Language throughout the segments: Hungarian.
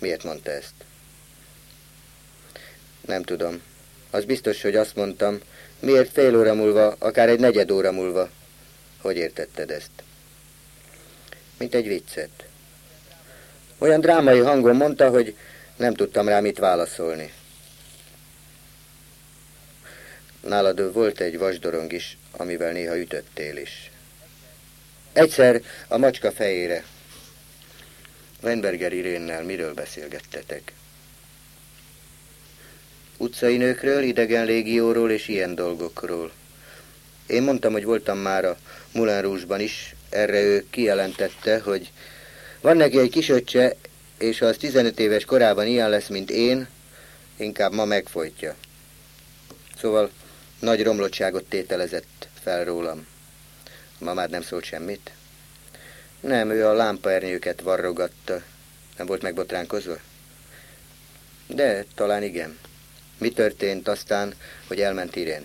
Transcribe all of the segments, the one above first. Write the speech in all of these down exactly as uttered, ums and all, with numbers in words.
Miért mondta ezt? Nem tudom. Az biztos, hogy azt mondtam, miért fél óra múlva, akár egy negyed óra múlva. Hogy értetted ezt? Mint egy viccet. Olyan drámai hangon mondta, hogy nem tudtam rá mit válaszolni. Nálad volt egy vasdorong is, amivel néha ütöttél is. Egyszer a macska fejére. Weinberger Irénnel miről beszélgettetek? Utcai nőkről, idegen légióról és ilyen dolgokról. Én mondtam, hogy voltam már a Moulin Rouge-ban is, erre ő kijelentette, hogy van neki egy kisöccse, és ha az tizenöt éves korában ilyen lesz, mint én, inkább ma megfojtja. Szóval nagy romlottságot tételezett fel rólam. A mamád nem szólt semmit? Nem, ő a lámpaernyőket varrogatta. Nem volt megbotránkozva? De talán igen. Mi történt aztán, hogy elment Irén?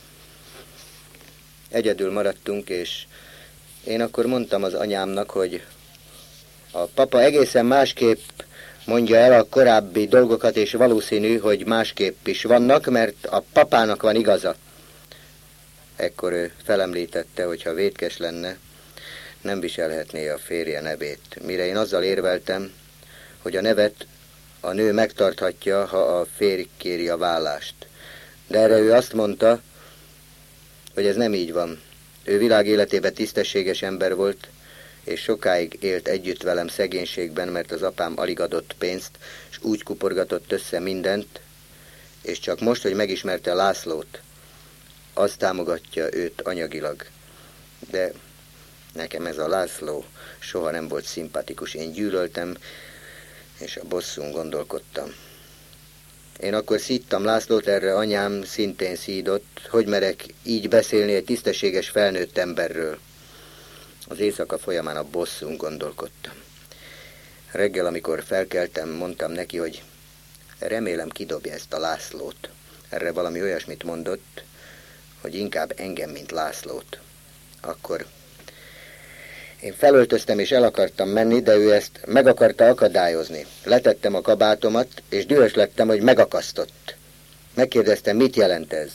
Egyedül maradtunk, és én akkor mondtam az anyámnak, hogy a papa egészen másképp mondja el a korábbi dolgokat, és valószínű, hogy másképp is vannak, mert a papának van igaza. Ekkor ő felemlítette, hogy ha vétkes lenne, nem viselhetné a férje nevét. Mire én azzal érveltem, hogy a nevet a nő megtarthatja, ha a férj kéri a vállást. De erre ő azt mondta, hogy ez nem így van. Ő világ életében tisztességes ember volt, és sokáig élt együtt velem szegénységben, mert az apám alig adott pénzt, és úgy kuporgatott össze mindent, és csak most, hogy megismerte Lászlót, az támogatja őt anyagilag. De nekem ez a László soha nem volt szimpatikus. Én gyűlöltem, és a bosszún gondolkodtam. Én akkor szíttam Lászlót, erre anyám szintén szídott, hogy merek így beszélni egy tisztességes felnőtt emberről. Az éjszaka folyamán a bosszún gondolkodtam. Reggel, amikor felkeltem, mondtam neki, hogy remélem kidobja ezt a Lászlót. Erre valami olyasmit mondott, hogy inkább engem, mint Lászlót. Akkor én felöltöztem és el akartam menni, de ő ezt meg akarta akadályozni. Letettem a kabátomat, és dühös lettem, hogy megakasztott. Megkérdeztem, mit jelent ez?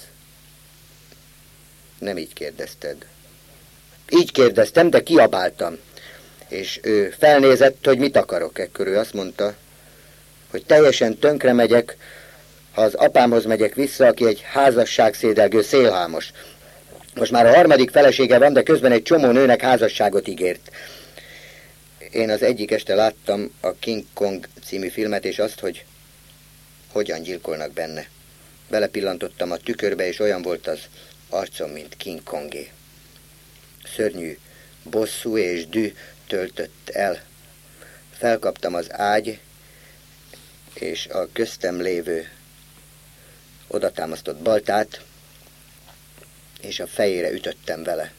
Nem így kérdezted. Így kérdeztem, de kiabáltam. És ő felnézett, hogy mit akarok. Ekkor ő azt mondta, hogy teljesen tönkre megyek, ha az apámhoz megyek vissza, aki egy házasságszédelgő szélhámos. Most már a harmadik felesége van, de közben egy csomó nőnek házasságot ígért. Én az egyik este láttam a King Kong című filmet, és azt, hogy hogyan gyilkolnak benne. Belepillantottam a tükörbe, és olyan volt az arcom, mint King Kongé. Szörnyű bosszú és dű töltött el. Felkaptam az ágy, és a köztem lévő odatámasztott baltát, és a fejére ütöttem vele.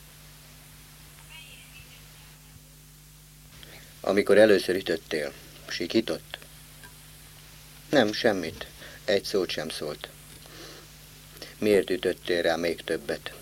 Amikor először ütöttél, sikított? Nem, semmit. Egy szót sem szólt. Miért ütöttél rá még többet?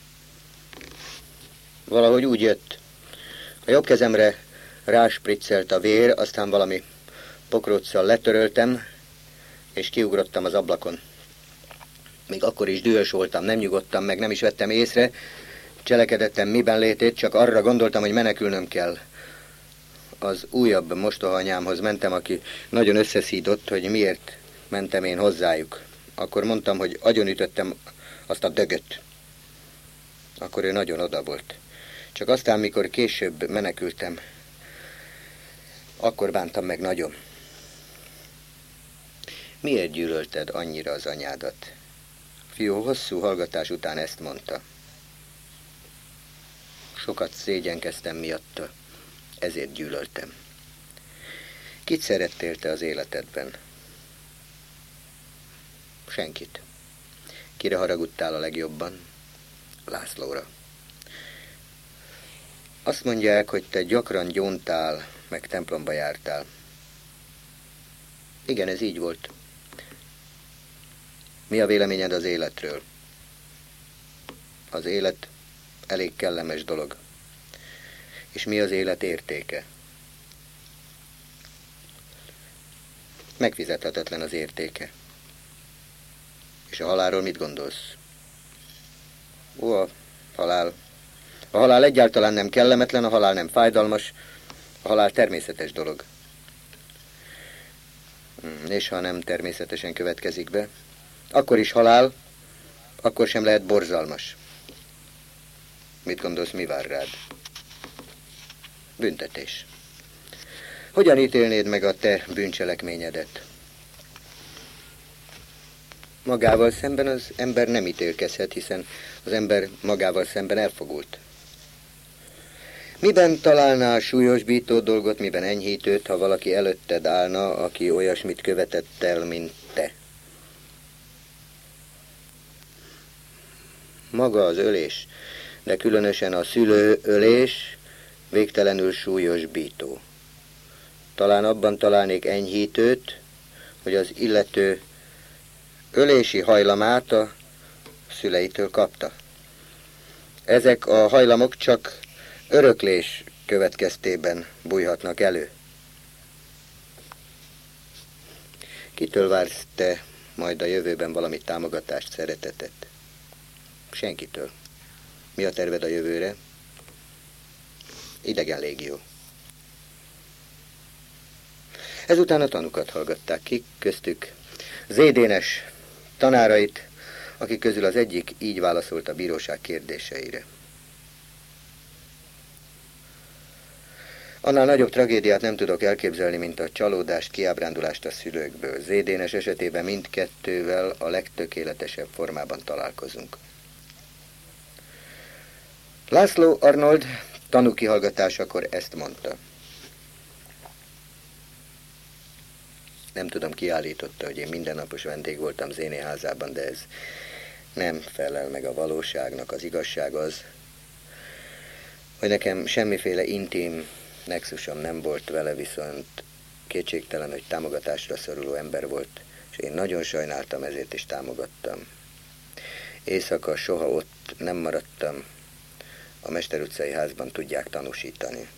Valahogy úgy jött. A jobb kezemre ráspriccelt a vér, aztán valami pokróccal letöröltem, és kiugrottam az ablakon. Még akkor is dühös voltam, nem nyugodtam meg, nem is vettem észre, cselekedettem miben létét, csak arra gondoltam, hogy menekülnöm kell. Az újabb mostohanyámhoz mentem, aki nagyon összeszídott, hogy miért mentem én hozzájuk. Akkor mondtam, hogy agyonütöttem azt a dögöt. Akkor ő nagyon oda volt. Csak aztán, mikor később menekültem, akkor bántam meg nagyon. Miért gyűlölted annyira az anyádat? Fiú hosszú hallgatás után ezt mondta. Sokat szégyenkeztem miatta, ezért gyűlöltem. Kit szerettél te az életedben? Senkit. Kire haragudtál a legjobban? Lászlóra. Azt mondják, hogy te gyakran gyóntál, meg templomba jártál. Igen, ez így volt. Mi a véleményed az életről? Az élet elég kellemes dolog. És mi az élet értéke? Megfizethetetlen az értéke. És a halálról mit gondolsz? Ó, a halál. A halál egyáltalán nem kellemetlen, a halál nem fájdalmas, a halál természetes dolog. És ha nem természetesen következik be, akkor is halál, akkor sem lehet borzalmas. Mit gondolsz, mi vár rád? Büntetés. Hogyan ítélnéd meg a te bűncselekményedet? Magával szemben az ember nem ítélkezhet, hiszen az ember magával szemben elfogult. Miben találnál súlyosbító dolgot, miben enyhítőt, ha valaki előtted állna, aki olyasmit követett el, mint te? Maga az ölés, de különösen a szülőölés végtelenül súlyosbító. Talán abban találnék enyhítőt, hogy az illető ölési hajlamát a szüleitől kapta. Ezek a hajlamok csak öröklés következtében bújhatnak elő. Kitől vársz te majd a jövőben valami támogatást, szeretetet? Senkitől. Mi a terved a jövőre? Idegen légió. Ezután a tanukat hallgatták ki, köztük Zédénes tanárait, akik közül az egyik így válaszolt a bíróság kérdéseire. Annál nagyobb tragédiát nem tudok elképzelni, mint a csalódást, kiábrándulást a szülőkből. Zédénes esetében mindkettővel a legtökéletesebb formában találkozunk. László Arnold tanúkihallgatásakor ezt mondta. Nem tudom, ki állította, hogy én mindennapos vendég voltam Zéné házában, de ez nem felel meg a valóságnak. Az igazság az, hogy nekem semmiféle intim nexusom nem volt vele, viszont kétségtelen, hogy támogatásra szoruló ember volt, és én nagyon sajnáltam, ezért is támogattam. Éjszaka soha ott nem maradtam, a Mester utcai házban tudják tanúsítani.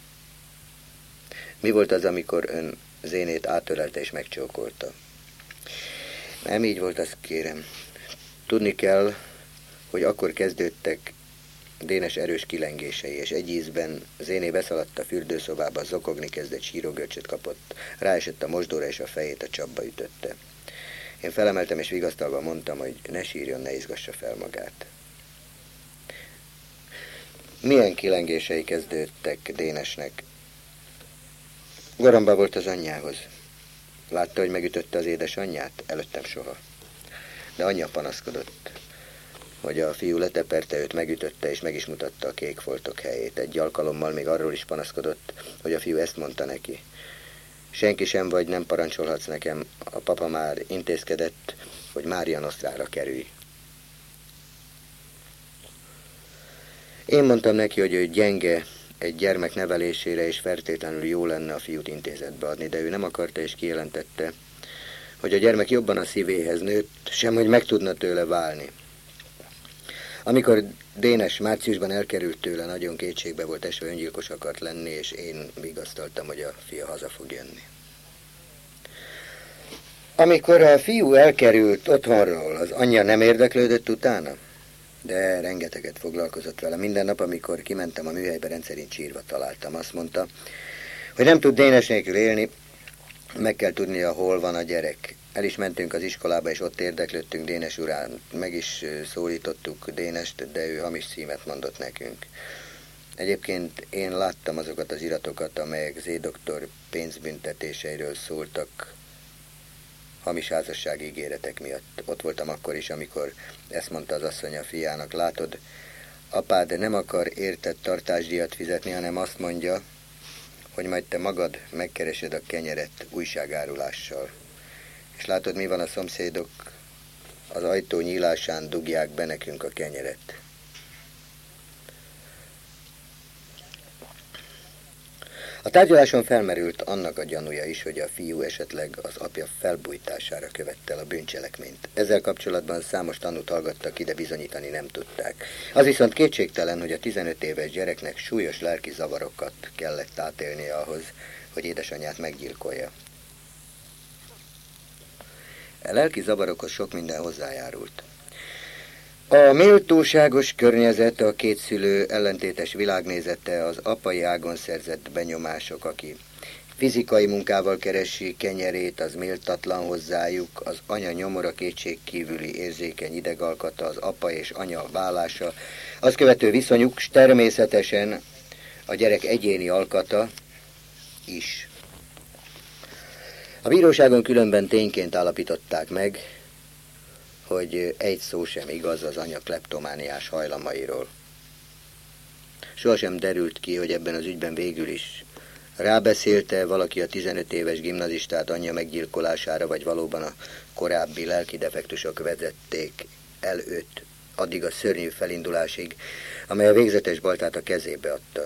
Mi volt az, amikor ön Zénét átölelte és megcsókolta? Nem így volt, azt kérem. Tudni kell, hogy akkor kezdődtek Dénes erős kilengései, és egy ízben Zéné beszaladt a fürdőszobába, zokogni kezdett, sírógörcsöt kapott, ráesett a mosdóra, és a fejét a csapba ütötte. Én felemeltem, és vigasztalva mondtam, hogy ne sírjon, ne izgassa fel magát. Milyen kilengései kezdődtek Dénesnek? Garamba volt az anyjához. Látta, hogy megütötte az édesanyját? Előttem soha. De anyja panaszkodott, hogy a fiú leteperte őt, megütötte, és meg is mutatta a kék foltok helyét. Egy alkalommal még arról is panaszkodott, hogy a fiú ezt mondta neki. Senki sem vagy, nem parancsolhatsz nekem, a papa már intézkedett, hogy Mária Nostrára kerülj. Én mondtam neki, hogy ő gyenge egy gyermek nevelésére, és feltétlenül jó lenne a fiút intézetbe adni, de ő nem akarta, és kijelentette, hogy a gyermek jobban a szívéhez nőtt, sem hogy meg tudna tőle válni. Amikor Dénes márciusban elkerült tőle, nagyon kétségbe volt esve, öngyilkos akart lenni, és én vigasztaltam, hogy a fia haza fog jönni. Amikor a fiú elkerült otthonról, az anyja nem érdeklődött utána? De rengeteget foglalkozott vele. Minden nap, amikor kimentem a műhelybe, rendszerint sírva találtam. Azt mondta, hogy nem tud Dénes nélkül élni, meg kell tudnia, hol van a gyerek. El is mentünk az iskolába, és ott érdeklődtünk Dénes urán. Meg is szólítottuk Dénest, de ő hamis címet mondott nekünk. Egyébként én láttam azokat az iratokat, amelyek Z doktor pénzbüntetéseiről szóltak, hamis házassági ígéretek miatt. Ott voltam akkor is, amikor ezt mondta az asszony a fiának. Látod, apád nem akar érted tartásdíjat fizetni, hanem azt mondja, hogy majd te magad megkeresed a kenyeret újságárulással. És látod, mi van, a szomszédok az ajtó nyílásán dugják be nekünk a kenyeret. A tárgyaláson felmerült annak a gyanúja is, hogy a fiú esetleg az apja felbujtására követte el a bűncselekményt. Ezzel kapcsolatban számos tanút hallgattak ki, de bizonyítani nem tudták. Az viszont kétségtelen, hogy a tizenöt éves gyereknek súlyos lelki zavarokat kellett átélnie ahhoz, hogy édesanyját meggyilkolja. A lelki zavarokhoz sok minden hozzájárult. A méltóságos környezet, a két szülő ellentétes világnézete, az apai ágon szerzett benyomások, aki fizikai munkával keresi kenyerét, az méltatlan hozzájuk, az anya nyomora kétségkívüli érzékeny idegalkata, az apa és anya vállása, az követő viszonyuk, s természetesen a gyerek egyéni alkata is. A bíróságon különben tényként állapították meg, hogy egy szó sem igaz az anya kleptomániás hajlamairól. Sohasem derült ki, hogy ebben az ügyben végül is rábeszélte valaki a tizenöt éves gimnazistát anyja meggyilkolására, vagy valóban a korábbi lelki defektusok vezették el őt addig a szörnyű felindulásig, amely a végzetes baltát a kezébe adta.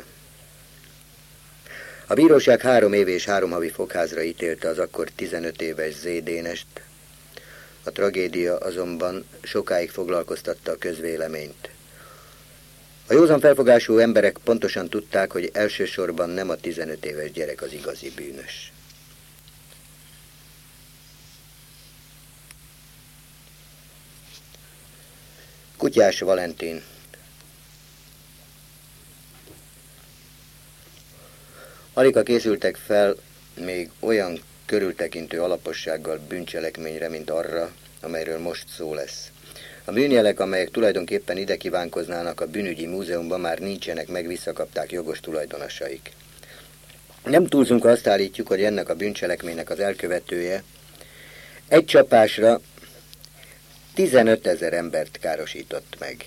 A bíróság három év és három havi fogházra ítélte az akkor tizenöt éves Zédénest. A tragédia azonban sokáig foglalkoztatta a közvéleményt. A józan felfogású emberek pontosan tudták, hogy elsősorban nem a tizenöt éves gyerek az igazi bűnös. Kutyás Valentin. Aligha készültek fel még olyan körültekintő alapossággal bűncselekményre, mint arra, amelyről most szó lesz. A bűnjelek, amelyek tulajdonképpen ide kívánkoznának a bűnügyi múzeumban, már nincsenek, meg visszakapták jogos tulajdonosaik. Nem túlzunk, ha azt állítjuk, hogy ennek a bűncselekménynek az elkövetője egy csapásra tizenötezer embert károsított meg.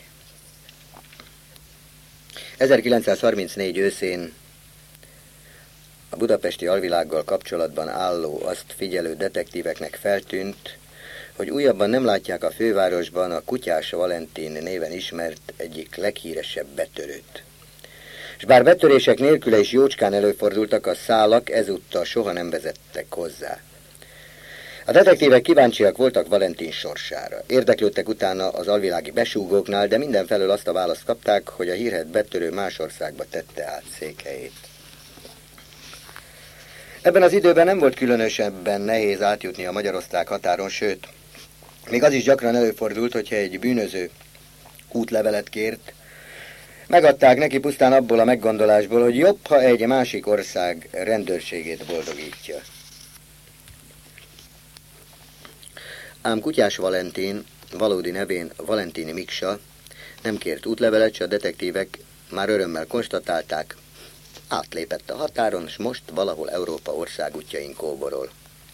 ezerkilencszázharmincnégy őszén a budapesti alvilággal kapcsolatban álló, azt figyelő detektíveknek feltűnt, hogy újabban nem látják a fővárosban a Kutyás Valentin néven ismert egyik leghíresebb betörőt. És bár betörések nélküle is jócskán előfordultak, a szálak ezúttal soha nem vezettek hozzá. A detektívek kíváncsiak voltak Valentin sorsára. Érdeklődtek utána az alvilági besúgóknál, de mindenfelől azt a választ kapták, hogy a hírhedt betörő más országba tette át székhelyét. Ebben az időben nem volt különösebben nehéz átjutni a magyar-osztrák határon, sőt, még az is gyakran előfordult, hogyha egy bűnöző útlevelet kért, megadták neki pusztán abból a meggondolásból, hogy jobb, ha egy másik ország rendőrségét boldogítja. Ám Kutyás Valentin, valódi nevén Valentini Miksa, nem kért útlevelet, s a detektívek már örömmel konstatálták, átlépett a határon, s most valahol Európa országútjain kóborol.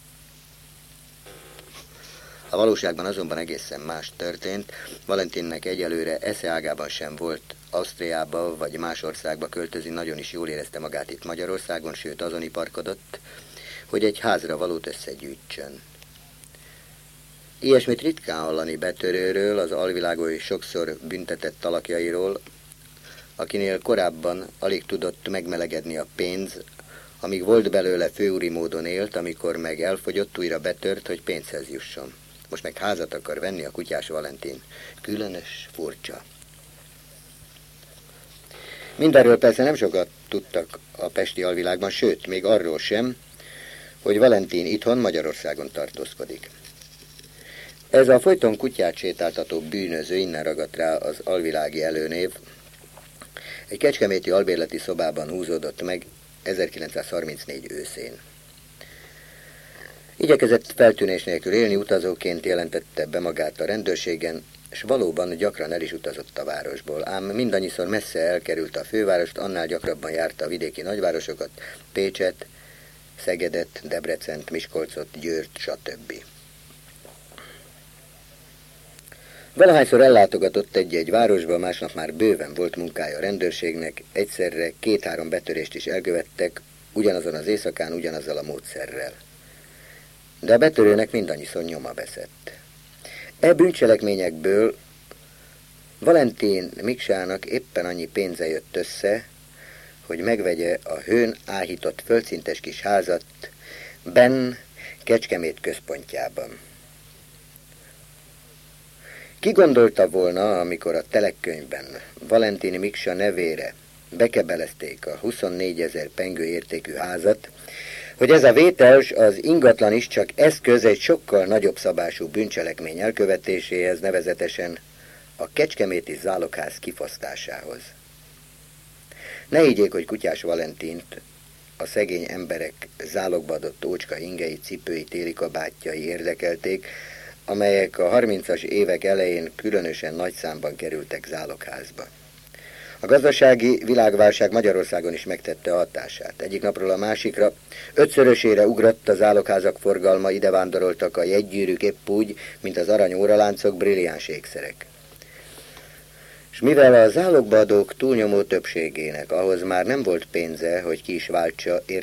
A valóságban azonban egészen más történt. Valentinnek egyelőre esze ágában sem volt Ausztriába vagy más országba költözni, nagyon is jól érezte magát itt Magyarországon, sőt azon iparkodott, hogy egy házra valót összegyűjtsön. Ilyesmit ritkán hallani betörőről, az alvilágon sokszor büntetett alakjairól, akinél korábban alig tudott megmelegedni a pénz, amíg volt belőle főúri módon élt, amikor meg elfogyott, újra betört, hogy pénzhez jusson. Most meg házat akar venni a Kutyás Valentin. Különös, furcsa. Mindenről persze nem sokat tudtak a pesti alvilágban, sőt, még arról sem, hogy Valentin itthon Magyarországon tartózkodik. Ez a folyton kutyát sétáltató bűnöző, innen ragadt rá az alvilági előnév, egy kecskeméti albérleti szobában húzódott meg ezerkilencszázharmincnégy őszén. Igyekezett feltűnés nélkül élni, utazóként jelentette be magát a rendőrségen, és valóban gyakran el is utazott a városból, ám mindannyiszor messze elkerült a fővárost, annál gyakrabban járta a vidéki nagyvárosokat, Pécset, Szegedet, Debrecent, Miskolcot, Győrt, stb. Valahányszor ellátogatott egy-egy városba, másnap már bőven volt munkája a rendőrségnek, egyszerre két-három betörést is elkövettek, ugyanazon az éjszakán, ugyanazzal a módszerrel. De a betörőnek mindannyiszor nyoma veszett. E bűncselekményekből Valentin Miksának éppen annyi pénze jött össze, hogy megvegye a hőn áhított földszintes kis házat benn Kecskemét központjában. Ki gondolta volna, amikor a telekkönyvben Valentin Miksa nevére bekebelezték a huszonnégyezer pengő értékű házat, hogy ez a vétels, az ingatlan is csak eszköz egy sokkal nagyobb szabású bűncselekmény elkövetéséhez, nevezetesen a kecskeméti zálogház kifosztásához. Ne higgyék, hogy Kutyás Valentint a szegény emberek zálogba adott ócska ingei, cipői, téli kabátjai érdekelték, amelyek a harmincas évek elején különösen nagy számban kerültek zálogházba. A gazdasági világválság Magyarországon is megtette a hatását. Egyik napról a másikra ötszörösére ugrott a zálogházak forgalma, ide vándoroltak a jegygyűrűk épp úgy, mint az arany óraláncok, brilliáns ékszerek. És mivel a zálogba adók túlnyomó többségének ahhoz már nem volt pénze, hogy ki is váltsa